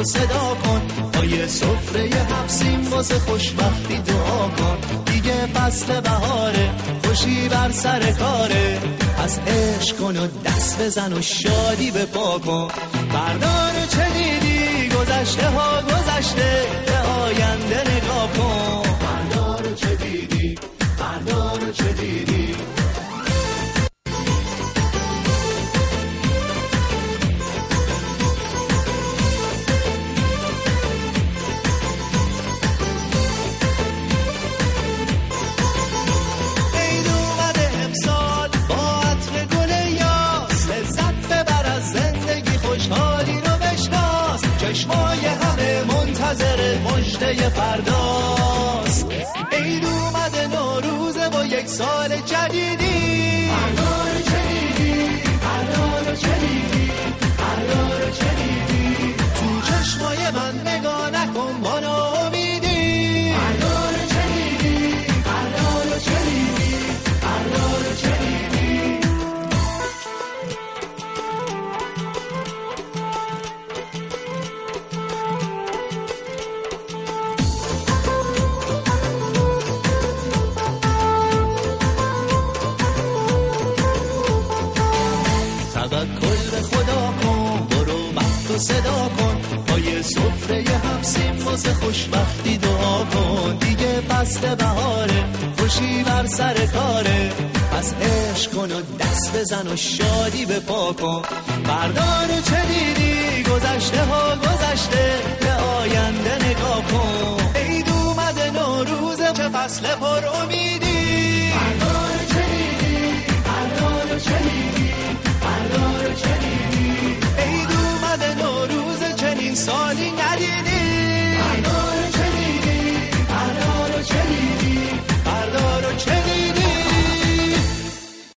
صدا کن، پای سفره حبسیم واسه خوشبختی دعا کن. دیگه فصل بهاره، خوشی بر سر کاره، از عشق کن و دست بزن و شادی به پا کن. بردار چه دیدی گذشته ها گذشته، به آینده نگاه کن. بردار چه دیدی، بردار چه دیدی. چشمای همه منتظر مژده فرداست. عید اومده نوروزه با یک سال جدیدی. بردار چه دیدی، بردار چه دیدی، بردار چه دیدی. تو چشمای من نگاه نکن با ناامیدی. بردار چه دیدی، بردار چه دیدی، بردار چه دیدی. توکل به خدا کن، برو وقت صدا کن، پای سفره حبسیم واسه خوشبختی دعا کن. دیگه فصل بهاره، خوشی بر سر کاره، از عشق کن و دست بزن و شادی به پا کن. بردار چه دیدی گذشته ها گذشته، به آینده نگاه کن. عید اومده نوروزه چه فصل پر امیدی.